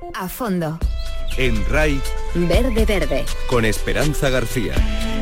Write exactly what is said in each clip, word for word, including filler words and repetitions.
A fondo. En R A I, Verde Verde. Con Esperanza García.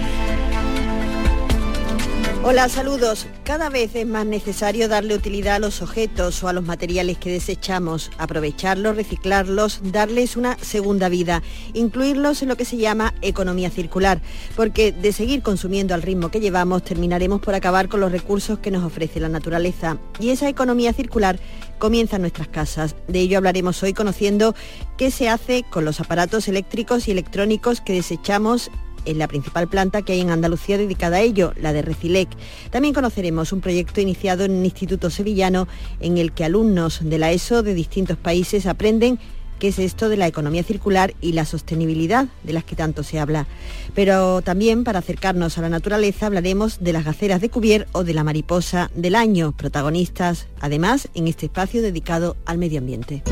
Hola, saludos. Cada vez es más necesario darle utilidad a los objetos o a los materiales que desechamos, aprovecharlos, reciclarlos, darles una segunda vida, incluirlos en lo que se llama economía circular, porque de seguir consumiendo al ritmo que llevamos terminaremos por acabar con los recursos que nos ofrece la naturaleza. Y esa economía circular comienza en nuestras casas. De ello hablaremos hoy conociendo qué se hace con los aparatos eléctricos y electrónicos que desechamos en la principal planta que hay en Andalucía dedicada a ello, la de Recilec. También conoceremos un proyecto iniciado en un instituto sevillano en el que alumnos de la ESO de distintos países aprenden qué es esto de la economía circular y la sostenibilidad de las que tanto se habla. Pero también, para acercarnos a la naturaleza, hablaremos de las gaceras de Cuvier o de la mariposa del año, protagonistas, además, en este espacio dedicado al medio ambiente.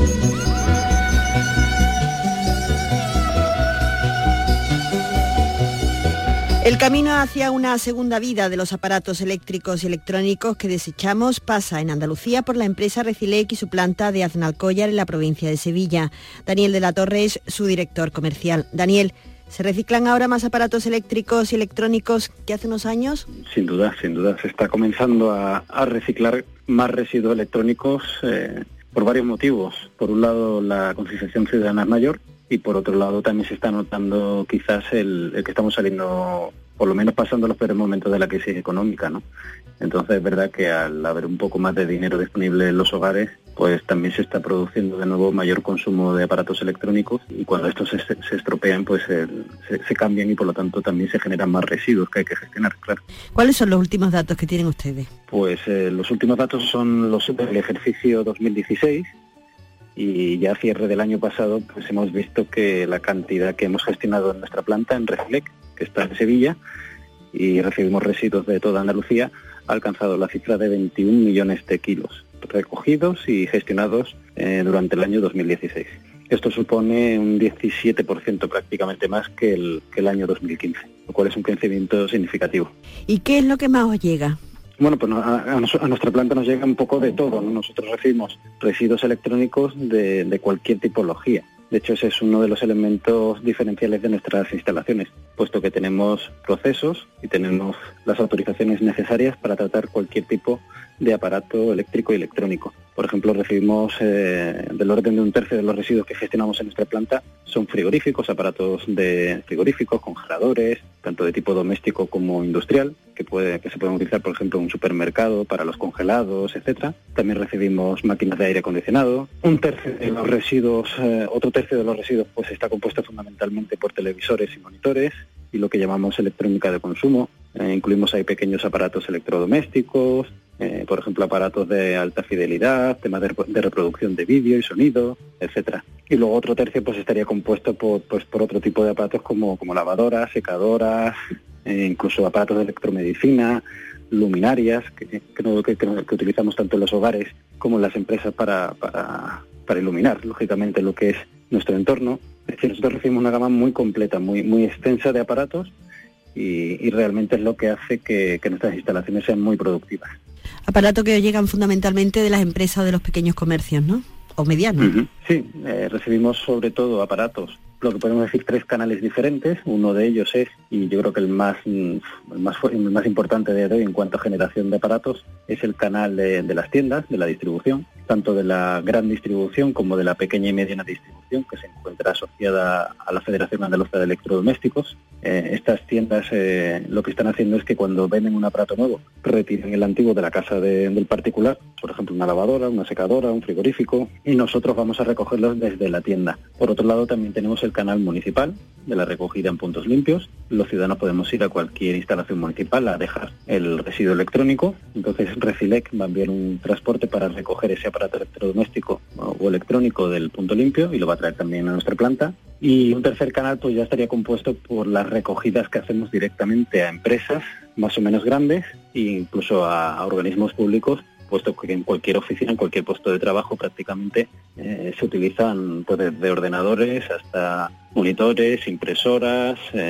El camino hacia una segunda vida de los aparatos eléctricos y electrónicos que desechamos pasa en Andalucía por la empresa Recilec y su planta de Aznalcóllar en la provincia de Sevilla. Daniel de la Torre es su director comercial. Daniel, ¿se reciclan ahora más aparatos eléctricos y electrónicos que hace unos años? Sin duda, sin duda. Se está comenzando a, a reciclar más residuos electrónicos eh, por varios motivos. Por un lado, la concienciación ciudadana es mayor. Y por otro lado también se está notando quizás el, el que estamos saliendo, por lo menos pasando los peores momentos de la crisis económica, ¿no? Entonces es verdad que al haber un poco más de dinero disponible en los hogares, pues también se está produciendo de nuevo mayor consumo de aparatos electrónicos y cuando estos se, se estropean, pues el, se, se cambian y por lo tanto también se generan más residuos que hay que gestionar, claro. ¿Cuáles son los últimos datos que tienen ustedes? Pues eh, los últimos datos son los del ejercicio dos mil dieciséis. Y ya a cierre del año pasado pues hemos visto que la cantidad que hemos gestionado en nuestra planta, en Recilec, que está en Sevilla, y recibimos residuos de toda Andalucía, ha alcanzado la cifra de veintiún millones de kilos recogidos y gestionados eh, durante el año dos mil dieciséis. Esto supone un diecisiete por ciento prácticamente más que el, que el año dos mil quince, lo cual es un crecimiento significativo. ¿Y qué es lo que más os llega? Bueno, pues a, a, a nuestra planta nos llega un poco de todo, ¿no? Nosotros recibimos residuos electrónicos de, de cualquier tipología. De hecho, ese es uno de los elementos diferenciales de nuestras instalaciones, puesto que tenemos procesos y tenemos las autorizaciones necesarias para tratar cualquier tipo de aparato eléctrico y electrónico. Por ejemplo, recibimos eh, del orden de un tercio de los residuos que gestionamos en nuestra planta son frigoríficos, aparatos de frigoríficos, congeladores, tanto de tipo doméstico como industrial, que puede que se pueden utilizar, por ejemplo, en un supermercado para los congelados, etcétera. También recibimos máquinas de aire acondicionado. Un tercio de los residuos, eh, otro tercio de los residuos, pues está compuesto fundamentalmente por televisores y monitores y lo que llamamos electrónica de consumo. Eh, incluimos ahí pequeños aparatos electrodomésticos, eh, por ejemplo, aparatos de alta fidelidad, temas de, de reproducción de vídeo y sonido, etcétera. Y luego otro tercio pues estaría compuesto por, pues, por otro tipo de aparatos como, como lavadoras, secadoras, eh, incluso aparatos de electromedicina, luminarias, que, que, no, que, que, que utilizamos tanto en los hogares como en las empresas para, para, para iluminar, lógicamente, lo que es nuestro entorno. Es decir, nosotros recibimos una gama muy completa, muy, muy extensa de aparatos y, y realmente es lo que hace que, que nuestras instalaciones sean muy productivas. Aparatos que llegan fundamentalmente de las empresas o de los pequeños comercios, ¿no? O medianos. Uh-huh. Sí, eh, recibimos sobre todo aparatos, lo que podemos decir tres canales diferentes. Uno de ellos es, y yo creo que el más el más, el más importante de hoy en cuanto a generación de aparatos, es el canal de, de las tiendas, de la distribución, tanto de la gran distribución como de la pequeña y mediana distribución, que se encuentra asociada a la Federación Andaluza de Electrodomésticos. Eh, estas tiendas eh, lo que están haciendo es que cuando venden un aparato nuevo, retiran el antiguo de la casa de, del particular, por ejemplo una lavadora, una secadora, un frigorífico, y nosotros vamos a recogerlos desde la tienda. Por otro lado también tenemos el canal municipal de la recogida en puntos limpios. Los ciudadanos podemos ir a cualquier instalación municipal a dejar el residuo electrónico, entonces Recilec va a enviar un transporte para recoger ese aparato electrodoméstico o electrónico del punto limpio y lo va a traer también a nuestra planta. Y un tercer canal pues ya estaría compuesto por las recogidas que hacemos directamente a empresas más o menos grandes e incluso a, a organismos públicos, puesto que en cualquier oficina, en cualquier puesto de trabajo prácticamente eh, se utilizan pues desde ordenadores hasta monitores, impresoras, eh,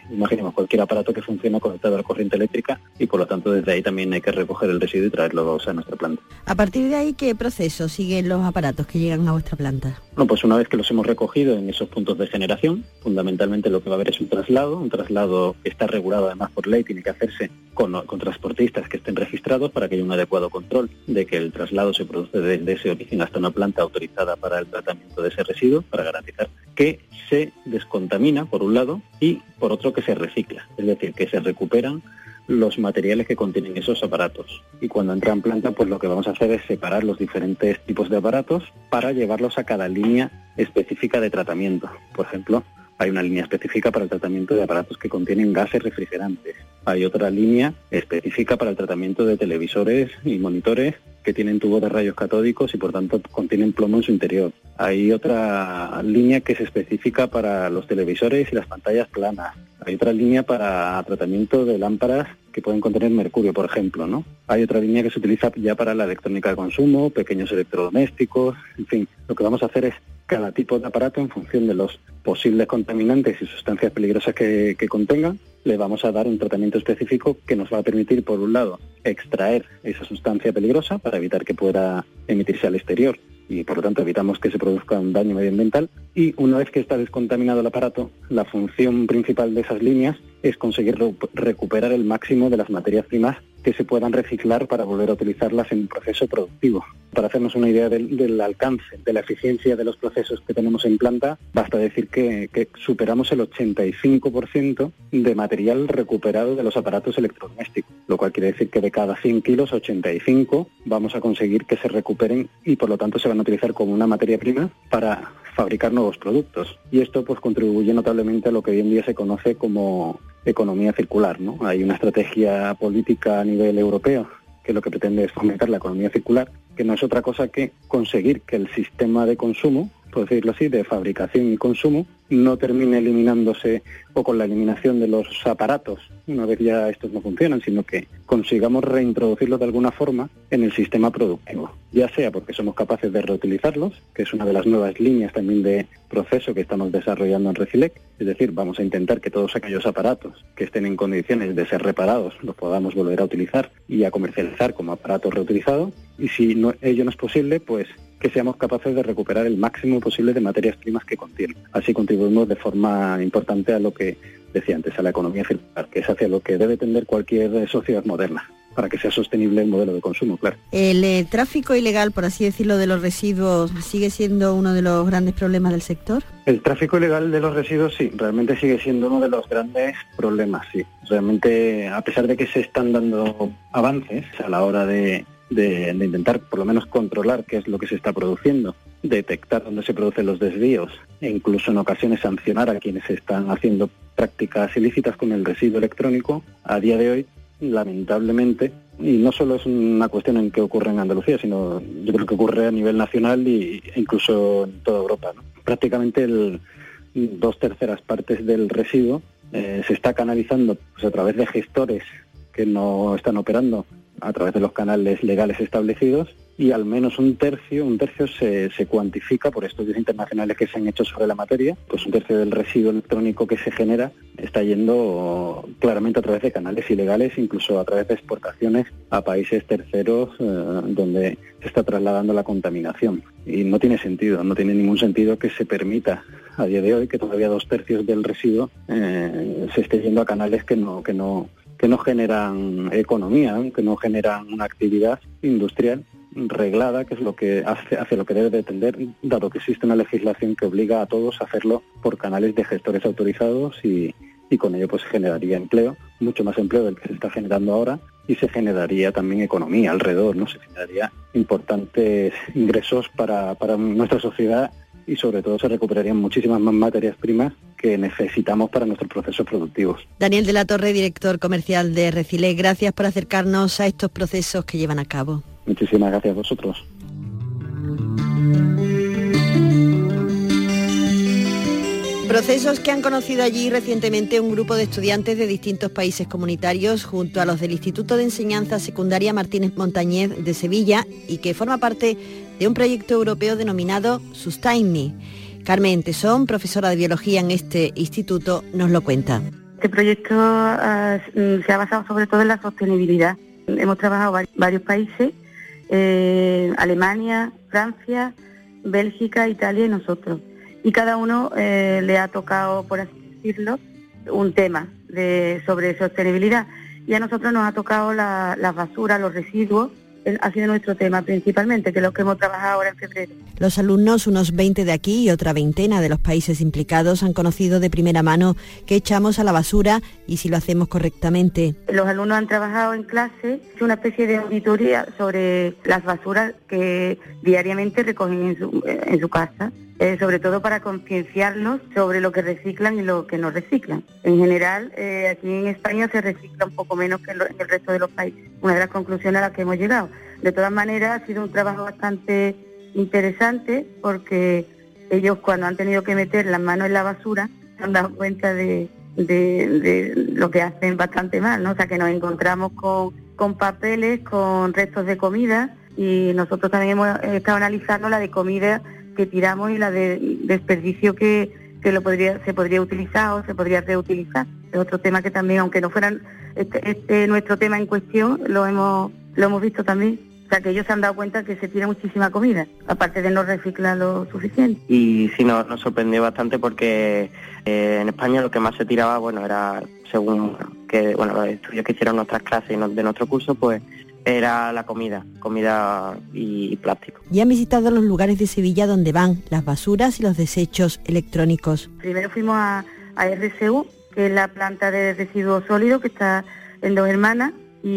Imaginemos cualquier aparato que funciona conectado a la corriente eléctrica y por lo tanto desde ahí también hay que recoger el residuo y traerlo a nuestra planta. A partir de ahí, ¿qué proceso siguen los aparatos que llegan a vuestra planta? Bueno, pues una vez que los hemos recogido en esos puntos de generación, fundamentalmente lo que va a haber es un traslado, un traslado que está regulado además por ley, tiene que hacerse con, con transportistas que estén registrados para que haya un adecuado control de que el traslado se produce desde ese origen hasta una planta autorizada para el tratamiento de ese residuo, para garantizar que se descontamina por un lado y por otro que se recicla, es decir, que se recuperan los materiales que contienen esos aparatos. Y cuando entra en planta, pues lo que vamos a hacer es separar los diferentes tipos de aparatos para llevarlos a cada línea específica de tratamiento. Por ejemplo, hay una línea específica para el tratamiento de aparatos que contienen gases refrigerantes. Hay otra línea específica para el tratamiento de televisores y monitores que tienen tubos de rayos catódicos y por tanto contienen plomo en su interior. Hay otra línea que es específica para los televisores y las pantallas planas. Hay otra línea para tratamiento de lámparas que pueden contener mercurio, por ejemplo, ¿no? Hay otra línea que se utiliza ya para la electrónica de consumo, pequeños electrodomésticos, en fin. Lo que vamos a hacer es cada tipo de aparato, en función de los posibles contaminantes y sustancias peligrosas que, que contengan, le vamos a dar un tratamiento específico que nos va a permitir, por un lado, extraer esa sustancia peligrosa para evitar que pueda emitirse al exterior y, por lo tanto, evitamos que se produzca un daño medioambiental. Y una vez que está descontaminado el aparato, la función principal de esas líneas es conseguir re- recuperar el máximo de las materias primas que se puedan reciclar para volver a utilizarlas en un proceso productivo. Para hacernos una idea del, del alcance, de la eficiencia de los procesos que tenemos en planta, basta decir que, que superamos el ochenta y cinco por ciento de material recuperado de los aparatos electrodomésticos, lo cual quiere decir que de cada cien kilos, ochenta y cinco vamos a conseguir que se recuperen y por lo tanto se van a utilizar como una materia prima para fabricar nuevos productos. Y esto pues contribuye notablemente a lo que hoy en día se conoce como economía circular, ¿no? Hay una estrategia política a nivel europeo que lo que pretende es fomentar la economía circular, que no es otra cosa que conseguir que el sistema de consumo, por decirlo así, de fabricación y consumo, no termine eliminándose o con la eliminación de los aparatos, una vez ya estos no funcionan, sino que consigamos reintroducirlos de alguna forma en el sistema productivo, ya sea porque somos capaces de reutilizarlos, que es una de las nuevas líneas también de proceso que estamos desarrollando en Recilec, es decir, vamos a intentar que todos aquellos aparatos que estén en condiciones de ser reparados los podamos volver a utilizar y a comercializar como aparatos reutilizados, y si no, ello no es posible, pues que seamos capaces de recuperar el máximo posible de materias primas que contienen. Así contribuimos de forma importante a lo que decía antes, a la economía circular, que es hacia lo que debe tender cualquier sociedad moderna, para que sea sostenible el modelo de consumo, claro. El eh, tráfico ilegal, por así decirlo, de los residuos sigue siendo uno de los grandes problemas del sector. El tráfico ilegal de los residuos, sí, realmente sigue siendo uno de los grandes problemas, sí. Realmente, a pesar de que se están dando avances a la hora de De, de intentar por lo menos controlar qué es lo que se está produciendo, detectar dónde se producen los desvíos e incluso en ocasiones sancionar a quienes están haciendo prácticas ilícitas con el residuo electrónico, a día de hoy, lamentablemente, y no solo es una cuestión en que ocurre en Andalucía, sino yo creo que ocurre a nivel nacional e incluso en toda Europa, ¿no? Prácticamente el, dos terceras partes del residuo eh, se está canalizando pues, a través de gestores que no están operando a través de los canales legales establecidos, y al menos un tercio, un tercio se, se cuantifica por estudios internacionales que se han hecho sobre la materia, pues un tercio del residuo electrónico que se genera está yendo claramente a través de canales ilegales, incluso a través de exportaciones a países terceros eh, donde se está trasladando la contaminación. Y no tiene sentido, no tiene ningún sentido que se permita a día de hoy que todavía dos tercios del residuo eh, se esté yendo a canales que no, que no que no generan economía, que no generan una actividad industrial reglada, que es lo que hace, hace lo que debe de tender, dado que existe una legislación que obliga a todos a hacerlo por canales de gestores autorizados y, y con ello pues se generaría empleo, mucho más empleo del que se está generando ahora, y se generaría también economía alrededor, ¿no? Se generaría importantes ingresos para, para nuestra sociedad y sobre todo se recuperarían muchísimas más materias primas que necesitamos para nuestros procesos productivos. Daniel de la Torre, director comercial de Recilec, gracias por acercarnos a estos procesos que llevan a cabo. Muchísimas gracias a vosotros. Procesos que han conocido allí recientemente un grupo de estudiantes de distintos países comunitarios junto a los del Instituto de Enseñanza Secundaria Martínez Montañez de Sevilla y que forma parte de un proyecto europeo denominado Sustain Me. Carmen Tesón, profesora de biología en este instituto, nos lo cuenta. Este proyecto uh, se ha basado sobre todo en la sostenibilidad. Hemos trabajado en varios países, eh, Alemania, Francia, Bélgica, Italia y nosotros. Y cada uno eh, le ha tocado, por así decirlo, un tema de, sobre sostenibilidad. Y a nosotros nos ha tocado la, las basuras, los residuos. Ha sido nuestro tema principalmente, que es lo que hemos trabajado ahora en febrero. Los alumnos, unos veinte de aquí y otra veintena de los países implicados, han conocido de primera mano qué echamos a la basura y si lo hacemos correctamente. Los alumnos han trabajado en clase, hecho una especie de auditoría sobre las basuras que diariamente recogen en su, en su casa, eh, sobre todo para concienciarlos sobre lo que reciclan y lo que no reciclan. En general, eh, aquí en España se recicla un poco menos que en, lo, en el resto de los países. Una de las conclusiones a las que hemos llegado. De todas maneras, ha sido un trabajo bastante interesante porque ellos, cuando han tenido que meter las manos en la basura, se han dado cuenta de, de, de lo que hacen bastante mal, ¿no? O sea, que nos encontramos con, con papeles, con restos de comida, y nosotros también hemos estado analizando la de comida que tiramos y la de desperdicio que, que lo podría, se podría utilizar o se podría reutilizar. Es otro tema que también, aunque no fueran este, este nuestro tema en cuestión, lo hemos lo hemos visto también. O sea, que ellos se han dado cuenta que se tira muchísima comida, aparte de no reciclar lo suficiente. Y sí, nos, nos sorprendió bastante porque eh, en España lo que más se tiraba, bueno, era, según que bueno los estudios que hicieron nuestras clases y no, de nuestro curso, pues era la comida, comida y, y plástico. Ya han visitado los lugares de Sevilla donde van las basuras y los desechos electrónicos. Primero fuimos a, a R S U, que es la planta de residuos sólidos que está en Dos Hermanas,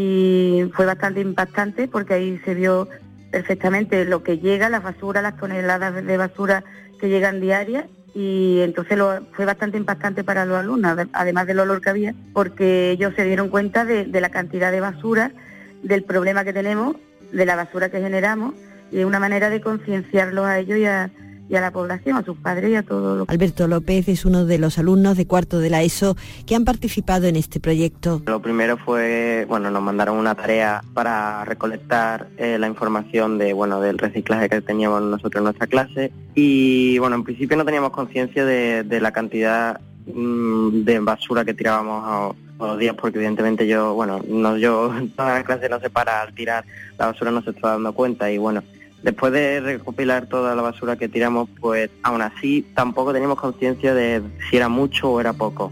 y fue bastante impactante porque ahí se vio perfectamente lo que llega, las basuras, las toneladas de basura que llegan diarias, y entonces lo, fue bastante impactante para los alumnos, además del olor que había, porque ellos se dieron cuenta de, de la cantidad de basura, del problema que tenemos, de la basura que generamos, y es una manera de concienciarlos a ellos y a, y a la población, a sus padres y a todos los... Alberto López es uno de los alumnos de cuarto de la ESO que han participado en este proyecto. Lo primero fue, bueno, nos mandaron una tarea para recolectar eh, la información de, bueno, del reciclaje que teníamos nosotros en nuestra clase, y bueno, en principio no teníamos conciencia de, de la cantidad mmm, de basura que tirábamos a, todos los días, porque evidentemente yo, bueno, no, yo toda la clase no se para al tirar la basura, no se está dando cuenta, y bueno, después de recopilar toda la basura que tiramos, pues aún así tampoco teníamos conciencia de si era mucho o era poco.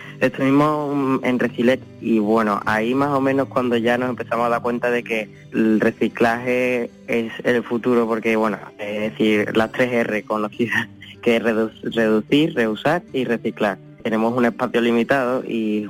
Estuvimos en Reciclec y bueno, ahí más o menos cuando ya nos empezamos a dar cuenta de que el reciclaje es el futuro, porque bueno, es decir, las tres R conocidas, que es redu- reducir, reusar y reciclar. Tenemos un espacio limitado y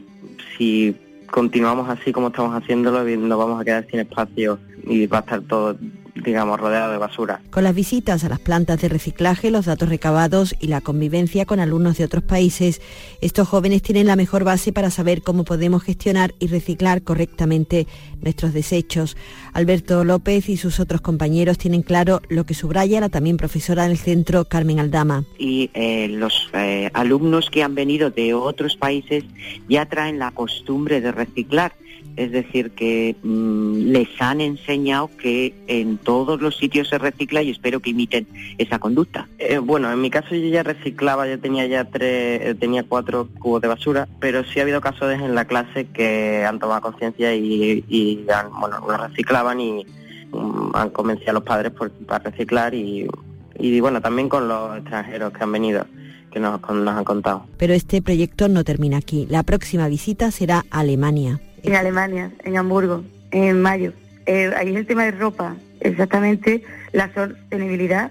si continuamos así como estamos haciéndolo, nos vamos a quedar sin espacio y va a estar todo, digamos, rodeado de basura. Con las visitas a las plantas de reciclaje, los datos recabados y la convivencia con alumnos de otros países, estos jóvenes tienen la mejor base para saber cómo podemos gestionar y reciclar correctamente nuestros desechos. Alberto López y sus otros compañeros tienen claro lo que subraya la también profesora del centro, Carmen Aldama. Y eh, los eh, alumnos que han venido de otros países ya traen la costumbre de reciclar. Es decir, que mmm, les han enseñado que en todos los sitios se recicla y espero que imiten esa conducta. Eh, bueno, en mi caso yo ya reciclaba, yo tenía ya tres, eh, tenía cuatro cubos de basura, pero sí ha habido casos en la clase que han tomado conciencia y, y han, bueno, lo reciclaban y um, han convencido a los padres por, para reciclar y, y bueno, también con los extranjeros que han venido, que nos, nos han contado. Pero este proyecto no termina aquí. La próxima visita será a Alemania. En Alemania, en Hamburgo, en mayo. Eh, ahí es el tema de ropa, exactamente la sostenibilidad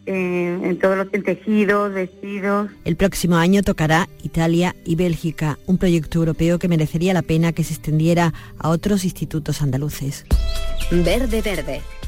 en, en todos los en tejidos, vestidos. El próximo año tocará Italia y Bélgica, un proyecto europeo que merecería la pena que se extendiera a otros institutos andaluces. Verde Verde.